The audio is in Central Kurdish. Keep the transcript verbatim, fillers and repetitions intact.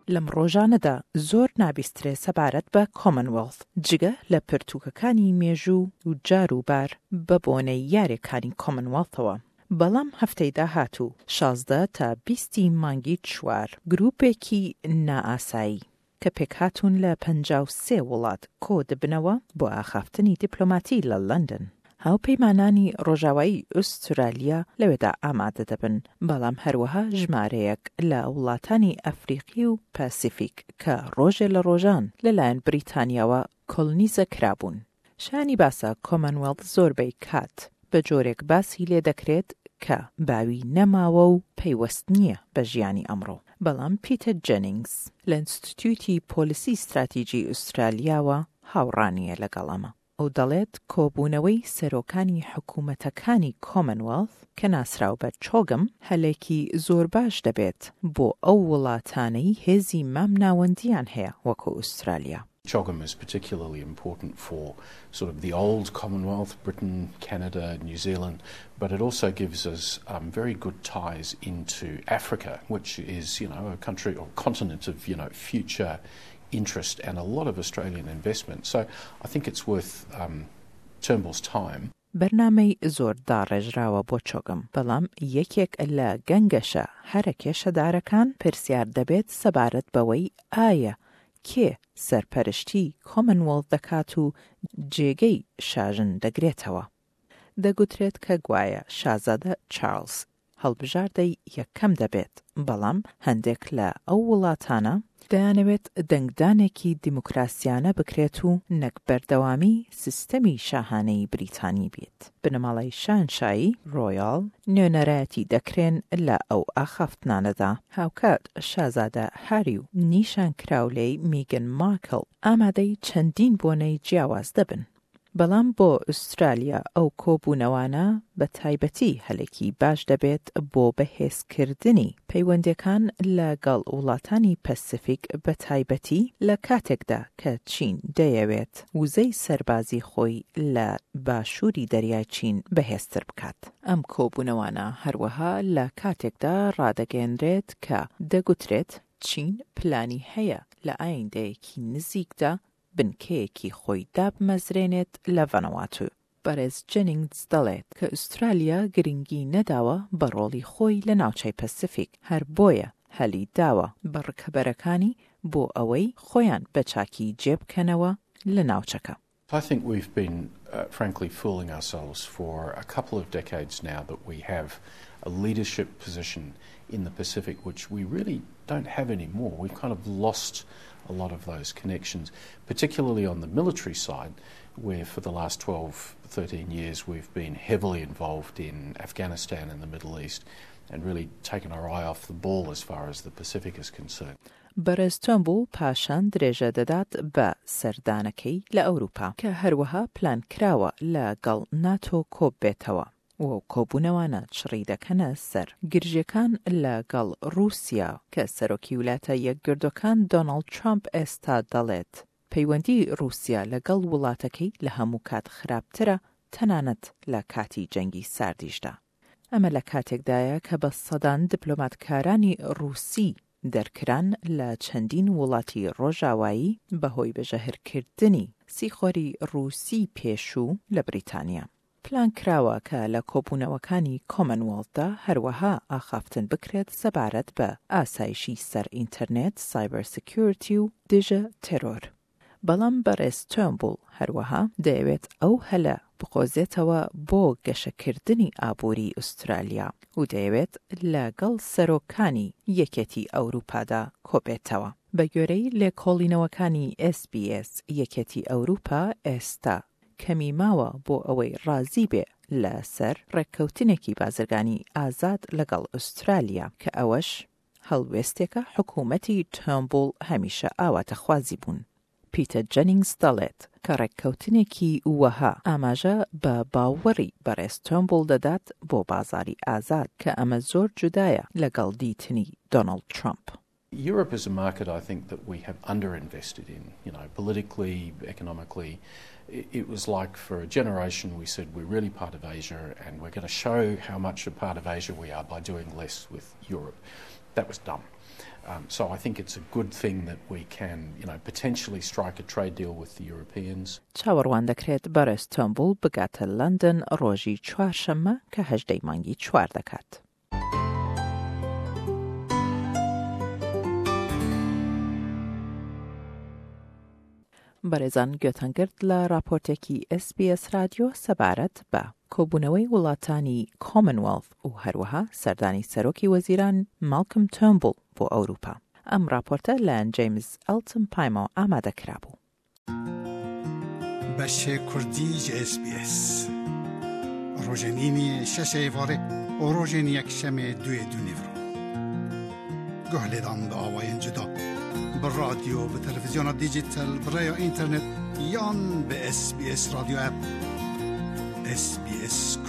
لەم ڕۆژانەدا زۆر نابیسترێ سەبارەت بە کۆمنوێڵث جگە لە پرتووکەکانی مێژوو و جار و بار بە بۆنەی یاریەکانی کۆمنوێڵثەوە. بەڵام هەفتەی داهاتوو شازدە تا بیستی مانگی چوار گروپێکی نائاسایی کە پێکهاتوون لە پەنجاو و سێ وڵات کۆ دەبنەوە بۆ ئاخافتنی دیپلۆماتی لە لەندەن. هاوپەیمانانی ڕۆژاوایی ئوسترالیا لەوێدا ئامادە دەبن، بەڵام هەروەها ژمارەیەک لە وڵاتانی ئەفریقی و پاسیفیک کە ڕۆژێ لە ڕۆژان لەلایەن بریتانیاوە کۆلنیزە کرابوون. شانی باسە کۆمنوێڵث زۆربەی کات بە جۆرێک باسی لێ دەکرێت کە باوی نەماوە و پەیوەست نییە بە ژیانی ئەمڕۆ. بەڵام پیتەر جەنینگز لە ئینستیتیوتی پۆلیسی استراتیجی ئوسترالیاوە هاوڕانیە لەگەڵ ئەمە. ئەو دەڵێت کۆبوونەوەی سەرۆکانی حکوومەتەکانی کۆمنوێڵث کە ناسراو بە چۆگم هەلێکی زۆر باش دەبێت بۆ ئەو وڵاتانەی هێزی مام ناوەندیان هەیە وەکو ئوسترالیا. CHOGM is particularly important for sort of the old Commonwealth, Britain, Canada, New Zealand, but it also gives us um, very good ties into Africa, which is, you know, a country or continent of, you know, future interest and a lot of Australian investment. So I think it's worth um, Turnbull's time. بەرنامەی زۆر داڕێژراوە بۆ چۆگم، بەڵام یەکێک لە گەنگەشە هەرە کێشەدارەکان پرسیار دەبێت سەبارەت بەوەی ئایا کێ سەرپەرشتی کۆمنوێڵث دەکات و جێگەی شاژن دەگرێتەوە. دەگوترێت کە گوایە شازادە چارلز هەڵبژاردەی یەکەم دەبێت، بەڵام هەندێک لە ئەو وڵاتانە دەیانەوێت دەنگدانێکی دیموکراسیانە بکرێت و نەک بەردەوامی سیستەمی شاهانەی بریتانی بێت. بنەماڵەی شانشایی ڕۆیاڵ نوێنەرایەتی دەکرێن لە ئەو ئاخافتنانەدا. هاوکات شازادە هاری و نیشان کراولەی میگن مارکل ئامادەی چەندین بۆنەی جیاواز دەبن. بەڵام بۆ ئوسترالیا ئەو کۆبوونەوانە بە تایبەتی هەلێکی باش دەبێت بۆ بەهێزکردنی پەیوەندەکان لەگەڵ وڵاتانی پەسیفیک بە تایبەتی لە کاتێکدا کە چین دەیەوێت وزەی سەربازی خۆی لە باشووری دەریای چین بەهێزتر بکات. ئەم کۆبوونەوانە هەروەها لە کاتێکدا ڕادەگەێنرێت کە دەگوترێت چین پلانی هەیە لە ئایندەیەکی نزیکدا بنکەیەکی خۆی دابمەزرێنێت لە ڤەنەواتو. بەڕێز جەنینگز دەڵێت کە ئوسترالیا گرنگی نەداوە بە ڕۆڵی خۆی لە ناوچەی پەسیفیک، هەر بۆیە هەلی داوە بە ڕکەبەرەکانی بۆ ئەوەی خۆیان بە چاکی جێبکەنەوە لە ناوچەکە. I think we've been, uh, frankly, fooling ourselves for a couple of decades now that we have a leadership position in the Pacific, which we really don't have anymore. We've kind of lost a lot of those connections, particularly on the military side, where for the last twelve, thirteen years we've been heavily involved in Afghanistan and the Middle East and really taken our eye off the ball as far as the Pacific is concerned. بەڕێز تۆمبوڵ پاشان درێژە دەدات بە سەردانەکەی لە ئەوروپا کە هەروەها پلان کراوە لەگەڵ ناتۆ کۆب بێتەوە و کۆبوونەوانە چڕی دەکەنە سەر گرژەکان لەگەڵ رووسیا کە سەرۆکی ویلایەتە یەکگرتووەکان دۆناڵد ترامپ ئێستا دەڵێت پەیوەندی رووسیا لەگەڵ وڵاتەکەی لە هەموو کات خراپترە، تەنانەت لە کاتی جەنگی ساردیشدا. ئەمە لە کاتێکدایە کە بە سەدان دیپلۆماتکارانی رووسی دەرکران لە چەندین وڵاتی ڕۆژاوایی بەهۆی بەژەهرکردنی سیخۆری رووسی پێشوو لە بریتانیا. پلان کراوە کە لە کۆبوونەوەکانی کۆمنوێڵثدا هەروەها ئاخافتن بکرێت سەبارەت بە ئاسایشی سەر ئینتەرنێت، سایبەر سکیۆریتی و دژە تێرۆر. بەڵام بەڕێز تۆمبوڵ هەروەها دەیەوێت ئەو هەلە بخۆزێتەوە بۆ گەشەکردنی ئابووری ئوسترالیا و دەیەوێت لەگەڵ سەرۆکانی یەکێتی ئەوروپادا کۆبێتەوە. بە گوێرەی لێکۆڵینەوەکانی ئێس بی ئێس یەکێتی ئەوروپا ئێستا کەمی ماوە بۆ ئەوەی ڕازی بێ لەسەر ڕێککەوتنێکی بازرگانی ئازاد لەگەڵ ئوسترالیا کە ئەوەش هەڵوێستێکە حکوومەتی تۆمبوڵ هەمیشە ئاواتە خوازی بوون. پیتەر جەنینگز دەڵێت کە ڕێککەوتنێکی وەها ئاماژە بە باوەڕی بەڕێز تۆمبوڵ دەدات بۆ بازاری ئازاد کە ئەمە زۆر جودایە لەگەڵ دیتنی دۆناڵد ترامپ. Europe is a market, I think, that we have underinvested in, you know, politically, economically. It, it was like for a generation we said we're really part of Asia and we're going to show how much a part of Asia we are by doing less with Europe. that was dumb. Um, so I think it's a good thing that we can, you know, potentially strike a trade deal with the Europeans. چاوەڕوان دەکرێت بەرە ئیستانبول بگاتە لەندەن ڕۆژی چوارشەممە کە هەژدەی مانگی چوار دەکات. بەڕێزان گوێتانگرت لە راپۆرتێکی ئێس بی ئێس رادیۆ سەبارەت بە کۆبوونەوەی وڵاتانی کۆمنوێڵث و هەروەها سەردانی سەرۆکی وەزیران مالکم تۆمبل بۆ ئەوروپا. ئەم راپۆرتە لایەن جەیمز ئەلتن پایمۆ ئامادەکرا بوو. بەشێ کوردیش ئێس بی ئێس ڕۆژێنینی شەش ئێڤارێ و ڕۆژێن یەکشەمێ دوێ دو نیڤڕۆ گوهلێدان بە ئاوایەن جودا بە رادیۆ بە تەلەڤیزیۆنە دیجیتال بڕێیا ئینتەرنێت یان بە ئێس بی ئێس رادیۆ ئەپ. ئێس بی ئێس